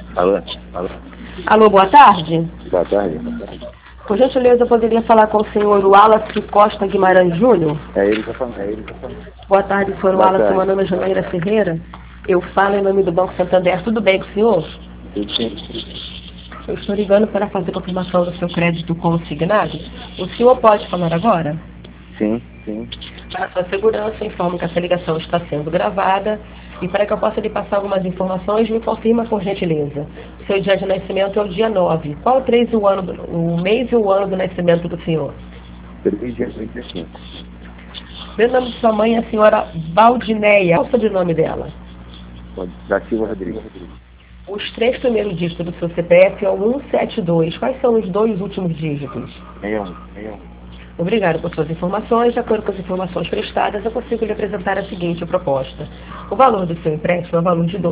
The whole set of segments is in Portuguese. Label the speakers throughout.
Speaker 1: Alô? Alô?
Speaker 2: Alô, boa tarde.
Speaker 1: Boa tarde.
Speaker 2: Por gentileza, eu poderia falar com o senhor Wallace Costa Guimarães Júnior?
Speaker 1: É ele que tá falando, é ele que tá falando.
Speaker 2: Boa tarde, senhor
Speaker 1: Boa
Speaker 2: Wallace.
Speaker 1: tarde.
Speaker 2: Meu nome é Janaína Ferreira. Eu falo em nome do Banco Santander. Tudo bem com o senhor?
Speaker 1: Tudo sim.
Speaker 2: Eu estou ligando para fazer confirmação do seu crédito consignado. O senhor pode falar agora?
Speaker 1: Sim, sim.
Speaker 2: Para sua segurança, informo que essa ligação está sendo gravada e para que eu possa lhe passar algumas informações, me confirma por gentileza. Seu dia de nascimento é o dia 9. Qual o mês e o ano do nascimento do senhor?
Speaker 1: 3 dias 25.
Speaker 2: O nome de sua mãe é a senhora Valdineia. Qual o sobrenome dela?
Speaker 1: Da Silva Rodrigues.
Speaker 2: Os 3 primeiros dígitos do seu CPF é o 172. Quais são os 2 últimos dígitos?
Speaker 1: 61.
Speaker 2: Obrigado por suas informações. De acordo com as informações prestadas, eu consigo lhe apresentar a seguinte proposta. O valor do seu empréstimo é o valor de R$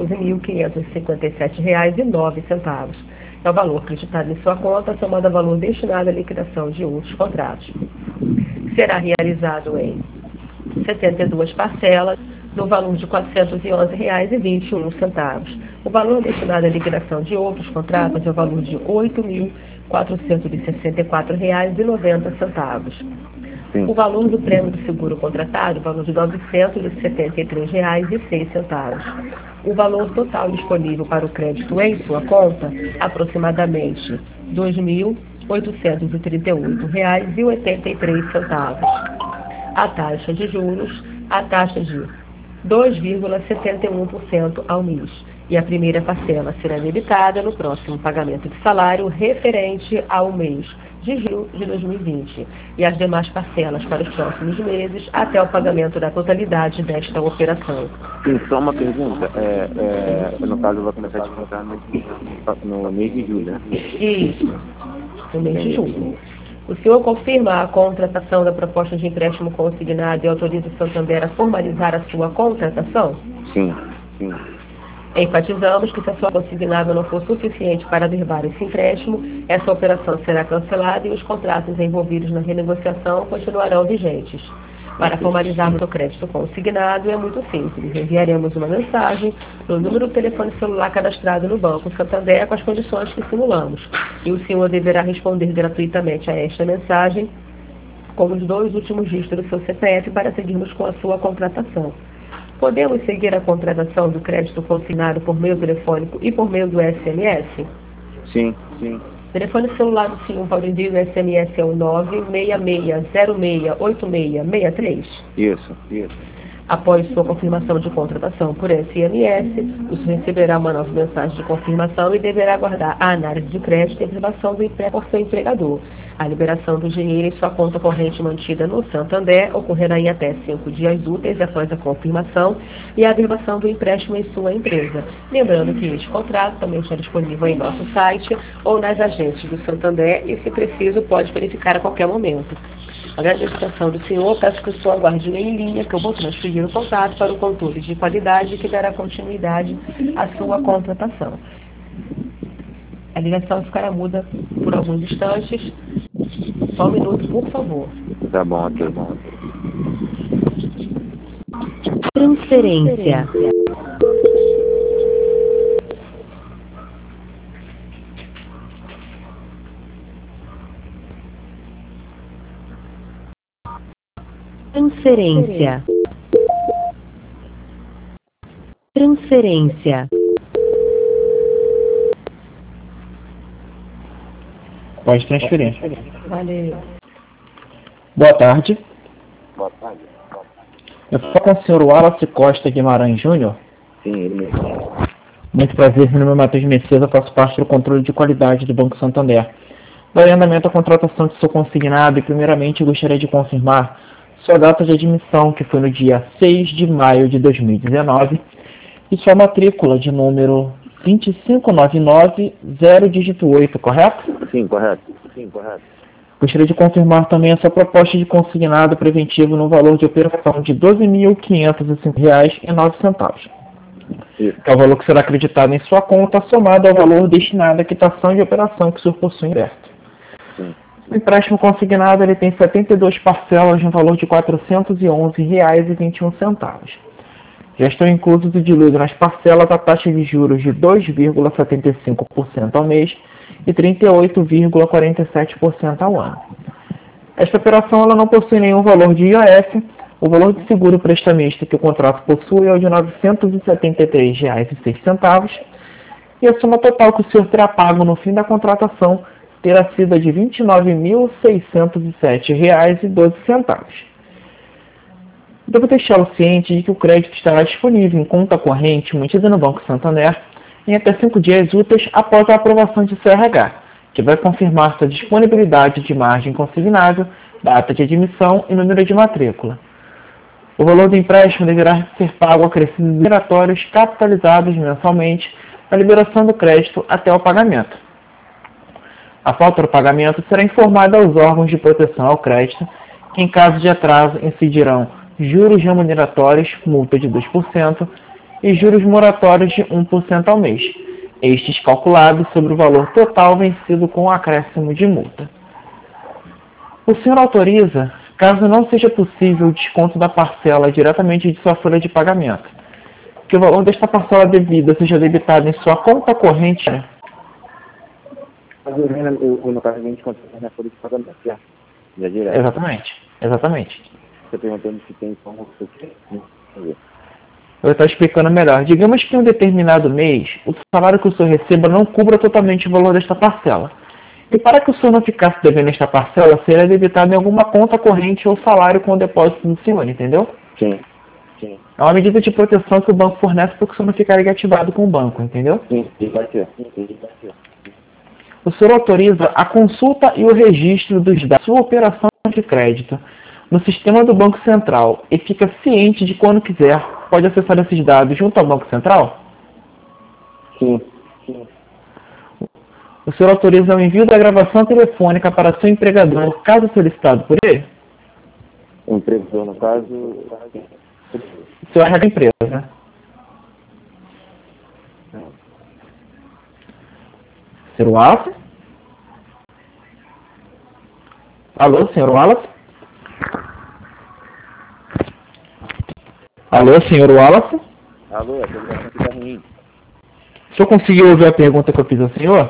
Speaker 2: 12.557,09. É o valor acreditado em sua conta, somado ao valor destinado à liquidação de outros contratos. Será realizado em 72 parcelas, no valor de R$ 411,21. O valor destinado à liquidação de outros contratos é o valor de R$ 8.464,90.
Speaker 1: Sim.
Speaker 2: O valor do prêmio do seguro contratado é o valor de R$ 973,06. O valor total disponível para o crédito em sua conta, aproximadamente R$ 2.838,83. A taxa de juros, a taxa de 2,71% ao mês. E a primeira parcela será debitada no próximo pagamento de salário referente ao mês de julho de 2020. E as demais parcelas para os próximos meses até o pagamento da totalidade desta operação.
Speaker 1: Sim, só uma pergunta. No caso, eu vou começar a descontar no mês de julho, né?
Speaker 2: Isso, no mês de julho. O senhor confirma a contratação da proposta de empréstimo consignado e autoriza o Santander a formalizar a sua contratação?
Speaker 1: Sim, sim.
Speaker 2: Enfatizamos que se a sua consignada não for suficiente para averbar esse empréstimo, essa operação será cancelada e os contratos envolvidos na renegociação continuarão vigentes. Para formalizarmos o crédito consignado é muito simples. Enviaremos uma mensagem no número do telefone celular cadastrado no Banco Santander com as condições que simulamos. E o senhor deverá responder gratuitamente a esta mensagem com os 2 últimos dígitos do seu CPF para seguirmos com a sua contratação. Podemos seguir a contratação do crédito consignado por meio telefônico e por meio do SMS?
Speaker 1: Sim, sim.
Speaker 2: Telefone celular do senhor para o envio do SMS é o 966068663.
Speaker 1: Isso.
Speaker 2: Após sua confirmação de contratação por SMS, o senhor receberá uma nova mensagem de confirmação e deverá aguardar a análise de crédito e a aprovação do empréstimo por seu empregador. A liberação do dinheiro em sua conta corrente mantida no Santander ocorrerá em até 5 dias úteis após a confirmação e a averbação do empréstimo em sua empresa. Lembrando que este contrato também está disponível em nosso site ou nas agências do Santander e, se preciso, pode verificar a qualquer momento. Agradeço a atenção do senhor, peço que o senhor aguarde em linha, que eu vou transferir o contato para o controle de qualidade que dará continuidade à sua contratação. A ligação ficará muda por alguns instantes. Só um minuto, por favor.
Speaker 1: Tá bom, ok.
Speaker 2: Transferência. Transferência. Transferência.
Speaker 3: Pode transferir.
Speaker 2: Valeu.
Speaker 3: Boa tarde.
Speaker 1: Boa tarde.
Speaker 3: Eu falo com o senhor Wallace Costa Guimarães Júnior.
Speaker 1: Sim, ele mesmo.
Speaker 3: Muito prazer, meu nome é Matheus Messias, eu faço parte do controle de qualidade do Banco Santander. Darei andamento à contratação de seu consignado e, primeiramente, gostaria de confirmar sua data de admissão, que foi no dia 6 de maio de 2019, e sua matrícula de número 25990, dígito 8, correto?
Speaker 1: Sim, correto.
Speaker 3: Gostaria de confirmar também essa proposta de consignado preventivo no valor de operação de R$ 12.505,09.
Speaker 1: Isso.
Speaker 3: Que é o valor que será acreditado em sua conta, somado ao valor destinado à quitação de operação que o senhor possui aberto.
Speaker 1: Sim.
Speaker 3: O empréstimo consignado ele tem 72 parcelas no valor de R$ 411,21. Já estão inclusos e diluídos nas parcelas a taxa de juros de 2,75% ao mês e 38,47% ao ano. Esta operação ela não possui nenhum valor de IOF. O valor de seguro prestamista que o contrato possui é o de R$ 973,06 e a soma total que o senhor terá pago no fim da contratação terá sido a de R$ 29.607,12. Devo deixá-lo ciente de que o crédito estará disponível em conta corrente mantida no Banco Santander em até 5 dias úteis após a aprovação de CRH, que vai confirmar sua disponibilidade de margem consignável, data de admissão e número de matrícula. O valor do empréstimo deverá ser pago acrescidos liberatórios capitalizados mensalmente na liberação do crédito até o pagamento. A falta do pagamento será informada aos órgãos de proteção ao crédito, que em caso de atraso incidirão juros remuneratórios, multa de 2%, e juros moratórios de 1% ao mês, estes calculados sobre o valor total vencido com o acréscimo de multa. O senhor autoriza, caso não seja possível o desconto da parcela diretamente de sua folha de pagamento, que o valor desta parcela devida seja debitado em sua conta corrente.
Speaker 1: No caso, a gente consegue na folha de pagamento, já direto.
Speaker 3: Exatamente.
Speaker 1: Você perguntando se tem como você.
Speaker 3: Eu estou explicando melhor. Digamos que em um determinado mês, o salário que o senhor receba não cubra totalmente o valor desta parcela. E para que o senhor não ficasse devendo esta parcela, seria debitado em alguma conta corrente ou salário com o depósito do senhor, entendeu?
Speaker 1: Sim.
Speaker 3: É uma medida de proteção que o banco fornece para que o senhor não ficar ativado com o banco, entendeu?
Speaker 1: Sim, vai ser.
Speaker 3: O senhor autoriza a consulta e o registro dos dados da sua operação de crédito no sistema do Banco Central e fica ciente de quando quiser pode acessar esses dados junto ao Banco Central?
Speaker 1: Sim.
Speaker 3: O senhor autoriza o envio da gravação telefônica para seu empregador, caso solicitado por ele?
Speaker 1: O empregador, no caso...
Speaker 3: O senhor é da empresa. Senhor Wallace? Alô, senhor Wallace? Alô, senhor Wallace?
Speaker 1: Alô, a ligação aqui tá ruim.
Speaker 3: O senhor conseguiu ouvir a pergunta que eu fiz ao senhor?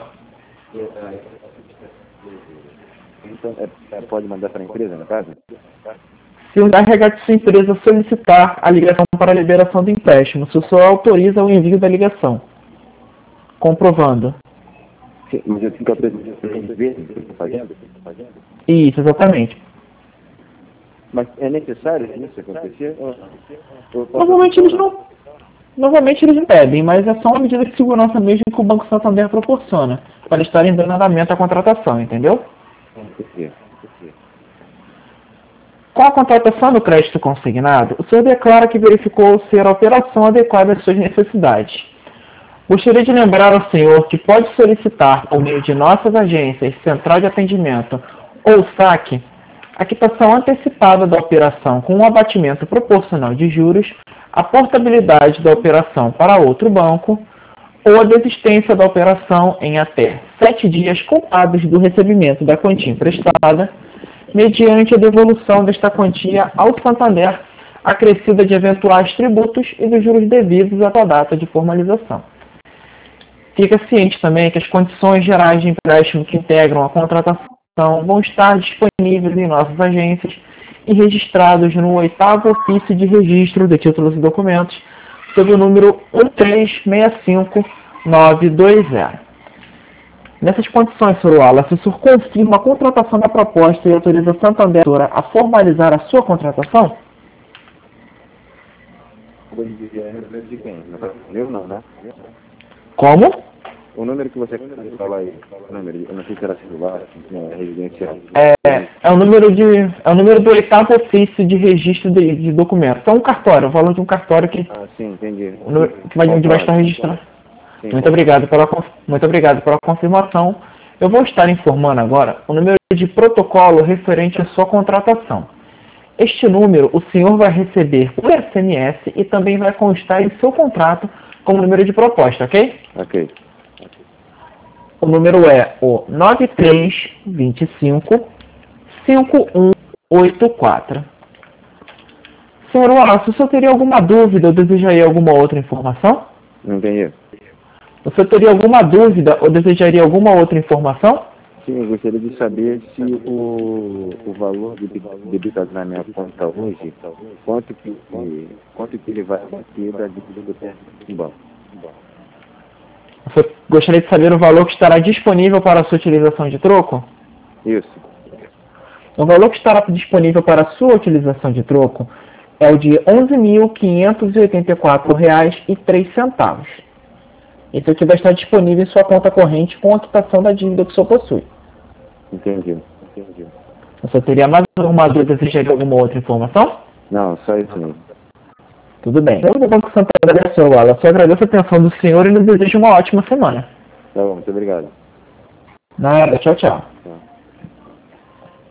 Speaker 1: Então, pode mandar para a empresa, no caso?
Speaker 3: Se o RH de sua empresa solicitar a ligação para a liberação do empréstimo, se o senhor autoriza o envio da ligação, comprovando.
Speaker 1: Sim, mas eu tenho que apresentar vezes que estou fazendo?
Speaker 3: Isso, exatamente.
Speaker 1: Mas é necessário isso acontecer?
Speaker 3: Normalmente eles não pedem, mas é só uma medida de segurança mesmo que o Banco Santander proporciona, para estarem dando andamento à contratação, entendeu? Com a contratação do crédito consignado, o senhor declara que verificou ser a operação adequada às suas necessidades. Gostaria de lembrar ao senhor que pode solicitar, por meio de nossas agências, Central de Atendimento ou SAC, a quitação antecipada da operação com um abatimento proporcional de juros, a portabilidade da operação para outro banco ou a desistência da operação em até 7 dias contados do recebimento da quantia emprestada, mediante a devolução desta quantia ao Santander, acrescida de eventuais tributos e dos juros devidos à data de formalização. Fica ciente também que as condições gerais de empréstimo que integram a contratação vão estar disponíveis em nossas agências e registrados no 8º Ofício de Registro de Títulos e Documentos, sob o número 1365920. Nessas condições, Sr. Wallace, o senhor confirma a contratação da proposta e autoriza a Santander a formalizar a sua contratação?
Speaker 1: De quem? Eu não, né?
Speaker 3: Como?
Speaker 1: O número que você fala aí, eu não sei se era celular, residencial.
Speaker 3: É o número do 8º Ofício de Registro de Documentos. É um cartório, o valor de um cartório que,
Speaker 1: sim, entendi.
Speaker 3: onde vai estar registrado.
Speaker 1: Sim,
Speaker 3: muito obrigado pela confirmação. Eu vou estar informando agora o número de protocolo referente à sua contratação. Este número o senhor vai receber por SMS e também vai constar em seu contrato como número de proposta, ok?
Speaker 1: Ok.
Speaker 3: O número é o 9325-5184. Senhor Wallace, o senhor teria alguma dúvida ou desejaria alguma outra informação?
Speaker 1: Não entendi.
Speaker 3: O senhor teria alguma dúvida ou desejaria alguma outra informação?
Speaker 1: Sim, eu gostaria de saber se o valor debitado na minha conta hoje, quanto que ele vai bater da dívida que eu tenho no banco.
Speaker 3: Você gostaria de saber o valor que estará disponível para a sua utilização de troco?
Speaker 1: Isso.
Speaker 3: O valor que estará disponível para a sua utilização de troco é o de R$ 11.584,03. Esse aqui vai estar disponível em sua conta corrente com a quitação da dívida que o senhor possui.
Speaker 1: Entendi.
Speaker 3: Você teria mais alguma dúvida, desejaria alguma outra informação?
Speaker 1: Não, só isso mesmo.
Speaker 3: Tudo bem. Eu do Banco Santander, Sr. Wallace, eu agradeço a atenção do senhor e lhe desejo uma ótima semana.
Speaker 1: Tá bom, muito obrigado.
Speaker 3: Nada, tchau, tchau.
Speaker 1: Tá.